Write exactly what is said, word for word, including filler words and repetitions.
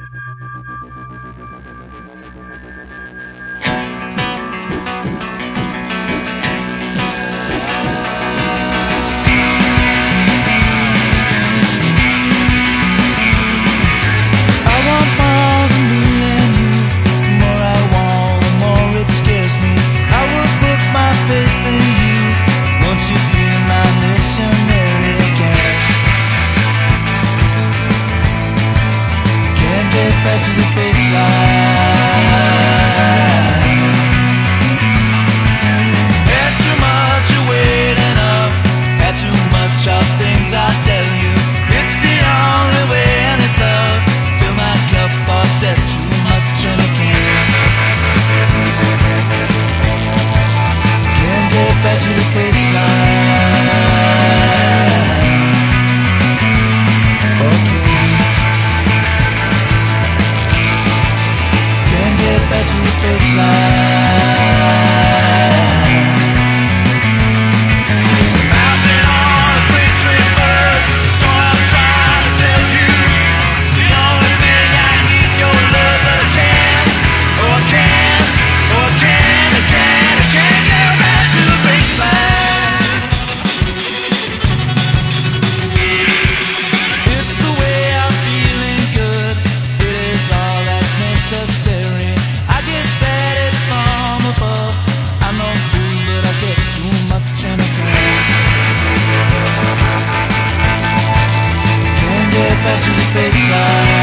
Back to the baseline. Had too much of waiting up, had too much of things I tell you. It's the only way and it's love. Fill my cup or said too much and I can't. Can't get back to the baseline. Okay. Back to the baseline. I've been on a freight train bus, so I'm trying to tell you the only thing I need is your love, but I can't, oh I can't, oh I can't, I can't, I can't get back to the baseline. It's the way I'm feeling good, it is all that's necessary. I guess that it's from above. I'm no fool, but I guess too much and I can't. Can't get back to the baseline.